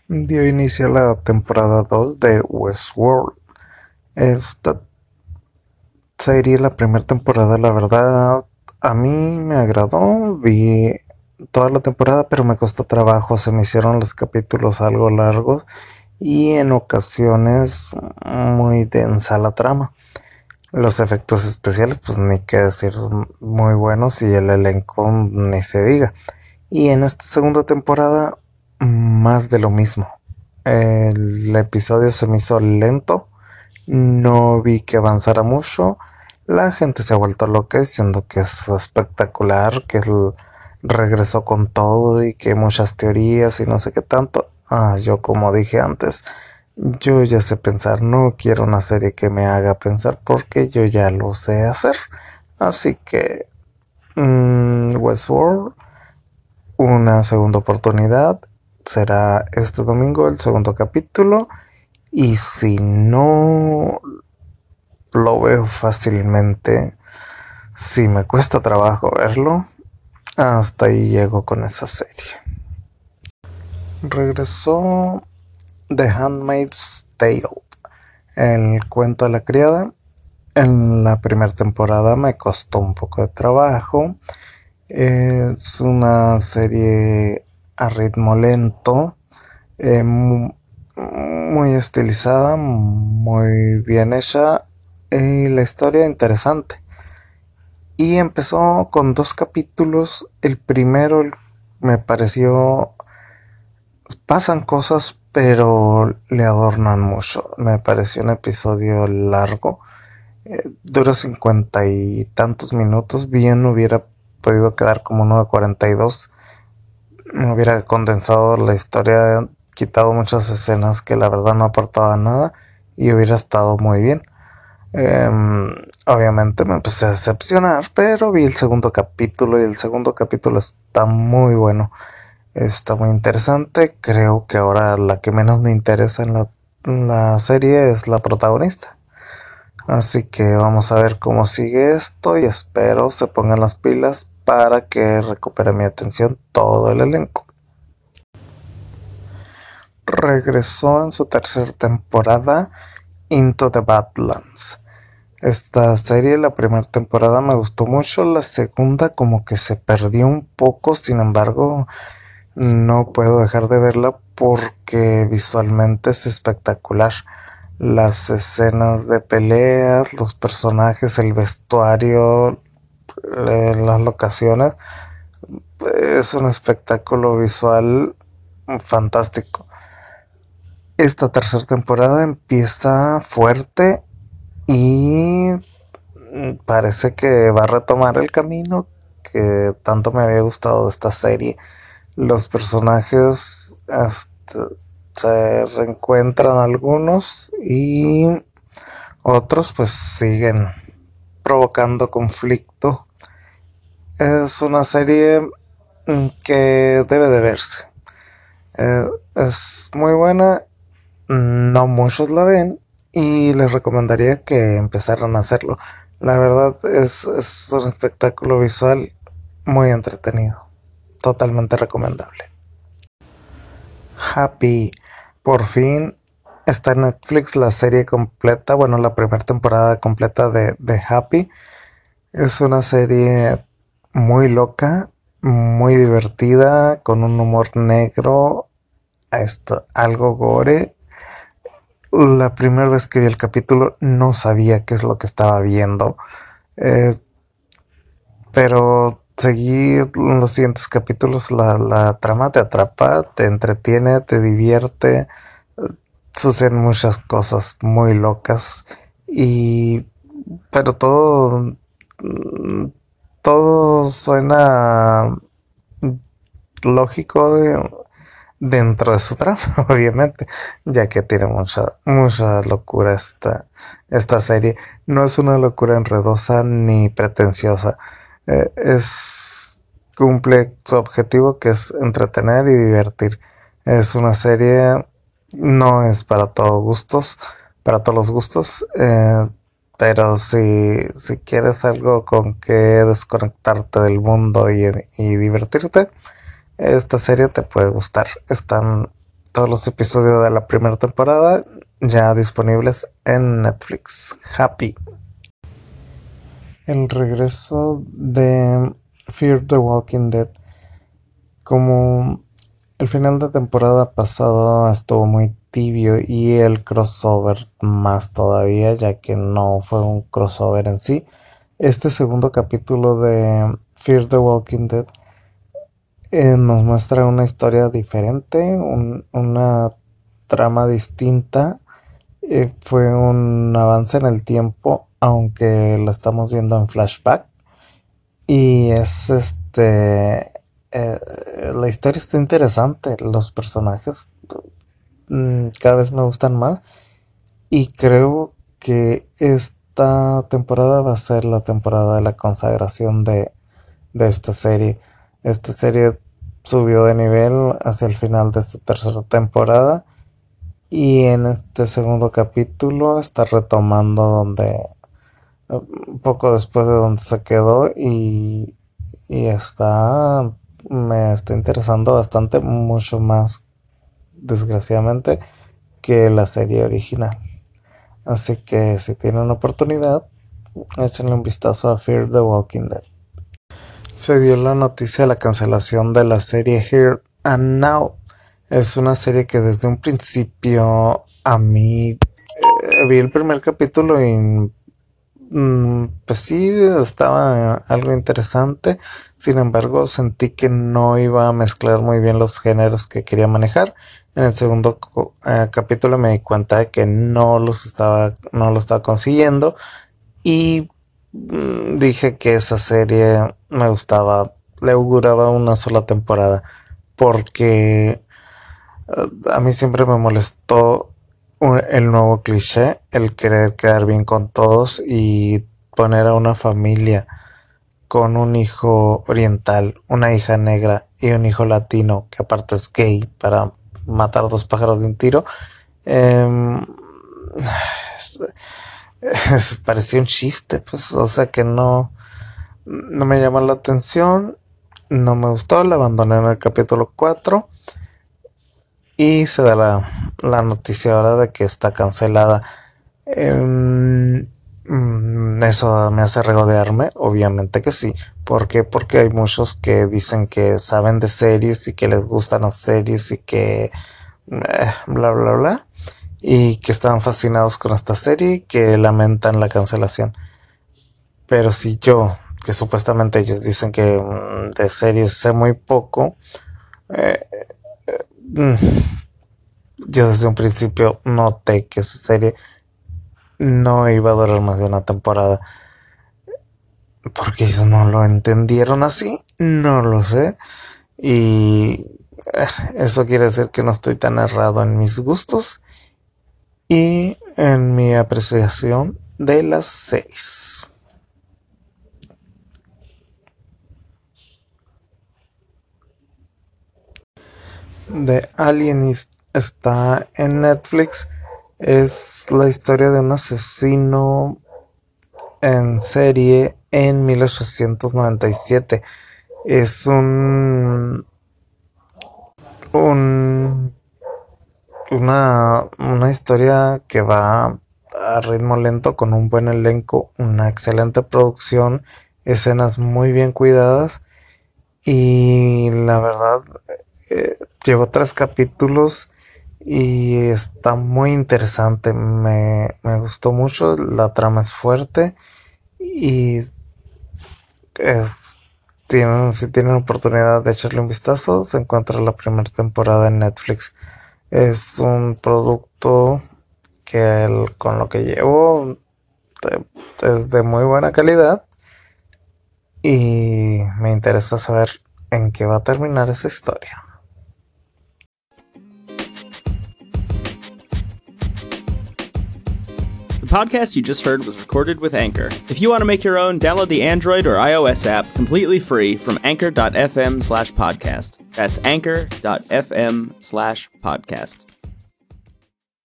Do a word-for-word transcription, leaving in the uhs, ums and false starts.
Dio inicio la temporada dos de Westworld. Esta serie, la primera temporada, la verdad, a mí me agradó. Vi toda la temporada, pero me costó trabajo. Se me hicieron los capítulos algo largos y en ocasiones muy densa la trama. Los efectos especiales, pues ni qué decir, son muy buenos y el elenco ni se diga. Y en esta segunda temporada, más de lo mismo. El episodio se me hizo lento, no vi que avanzara mucho. La gente se ha vuelto loca diciendo que es espectacular, que él regresó con todo y que muchas teorías y no sé qué tanto. Ah, yo como dije antes, yo ya sé pensar, no quiero una serie que me haga pensar porque yo ya lo sé hacer. Así que mmm, Westworld, una segunda oportunidad. Será este domingo el segundo capítulo. Y si no lo veo fácilmente, si me cuesta trabajo verlo, hasta ahí llego con esa serie. Regresó The Handmaid's Tale, el cuento de la criada. En la primera temporada me costó un poco de trabajo. Es una serie a ritmo lento, eh, muy estilizada, muy bien hecha y la historia interesante. Y empezó con dos capítulos. El primero me pareció, pasan cosas, pero le adornan mucho. Me pareció un episodio largo. Eh, dura cincuenta y tantos minutos. Bien hubiera podido quedar como uno de cuarenta y dos. Me hubiera condensado la historia, quitado muchas escenas que la verdad no aportaban nada y hubiera estado muy bien. Eh, obviamente me empecé a decepcionar, pero vi el segundo capítulo y el segundo capítulo está muy bueno. Está muy interesante. Creo que ahora la que menos me interesa en la, en la serie es la protagonista. Así que vamos a ver cómo sigue esto y espero se pongan las pilas para que recupere mi atención todo el elenco. Regresó en su tercera temporada Into the Badlands. Esta serie, la primera temporada me gustó mucho, la segunda como que se perdió un poco, sin embargo, no puedo dejar de verla porque visualmente es espectacular. Las escenas de peleas, los personajes, el vestuario, eh, las locaciones, es un espectáculo visual fantástico. Esta tercera temporada empieza fuerte y parece que va a retomar el camino que tanto me había gustado de esta serie. Los personajes hasta se reencuentran algunos y otros pues siguen provocando conflicto. Es una serie que debe de verse. Eh, es muy buena, no muchos la ven y les recomendaría que empezaran a hacerlo. La verdad es, es un espectáculo visual muy entretenido, totalmente recomendable. Happy, por fin está en Netflix la serie completa, bueno, la primera temporada completa de, de Happy. Es una serie muy loca, muy divertida, con un humor negro, esto, algo gore. La primera vez que vi el capítulo no sabía qué es lo que estaba viendo, eh, pero seguí los siguientes capítulos. La, la trama te atrapa, te entretiene, te divierte. Suceden muchas cosas muy locas y pero todo todo suena lógico de, dentro de su trama, obviamente, ya que tiene mucha mucha locura esta esta serie. No es una locura enredosa ni pretenciosa. Eh, es cumple su objetivo, que es entretener y divertir. Es una serie, no es para todos gustos, para todos los gustos, eh, pero si, si quieres algo con que desconectarte del mundo y, y divertirte, esta serie te puede gustar. Están todos los episodios de la primera temporada ya disponibles en Netflix. Happy. El regreso de Fear the Walking Dead. Como el final de temporada pasado estuvo muy tibio y el crossover más todavía, ya que no fue un crossover en sí. Este segundo capítulo de Fear the Walking Dead eh, nos muestra una historia diferente, un, una trama distinta. Eh, fue un avance en el tiempo, aunque la estamos viendo en flashback. Y es este... Eh, la historia está interesante, los personajes mm, cada vez me gustan más. Y creo que esta temporada va a ser la temporada de la consagración de, de esta serie. Esta serie subió de nivel hacia el final de su tercera temporada. Y en este segundo capítulo está retomando donde un poco después de donde se quedó y, y está me está interesando bastante, mucho más desgraciadamente que la serie original. Así que si tienen oportunidad, échenle un vistazo a Fear the Walking Dead. Se dio la noticia de la cancelación de la serie Here and Now. Es una serie que desde un principio a mí eh, vi el primer capítulo y mm, pues sí estaba algo interesante. Sin embargo, sentí que no iba a mezclar muy bien los géneros que quería manejar. En el segundo eh, capítulo me di cuenta de que no los estaba, no lo estaba consiguiendo y mm, dije que esa serie me gustaba, le auguraba una sola temporada porque a mí siempre me molestó el nuevo cliché, el querer quedar bien con todos y poner a una familia con un hijo oriental, una hija negra y un hijo latino, que aparte es gay, para matar dos pájaros de un tiro. Eh, es, es, parecía un chiste, pues, o sea que no, no me llamó la atención, no me gustó, la abandoné en el capítulo cuatro. Y se da la, la noticia ahora de que está cancelada. Eh, eso me hace regodearme, obviamente que sí. ¿Por qué? Porque hay muchos que dicen que saben de series y que les gustan las series y que eh, bla bla bla. Y que están fascinados con esta serie y que lamentan la cancelación. Pero si yo, que supuestamente ellos dicen que mm, de series sé muy poco, eh, Mm, yo desde un principio noté que esa serie no iba a durar más de una temporada. Porque ellos no lo entendieron así, no lo sé. Y eh, eso quiere decir que no estoy tan errado en mis gustos y en mi apreciación de las series. The Alienist está en Netflix. Es la historia de un asesino en serie en mil ochocientos noventa y siete. Es un, un una, una historia que va a ritmo lento con un buen elenco, una excelente producción, escenas muy bien cuidadas y la verdad eh, llevo tres capítulos y está muy interesante. Me, me gustó mucho, la trama es fuerte y eh, tienen, si tienen oportunidad de echarle un vistazo, se encuentra la primera temporada en Netflix. Es un producto que el, con lo que llevo de, es de muy buena calidad y me interesa saber en qué va a terminar esa historia. The podcast you just heard was recorded with Anchor. If you want to make your own, download the Android or iOS app completely free from anchor.fm slash podcast. That's anchor.fm slash podcast.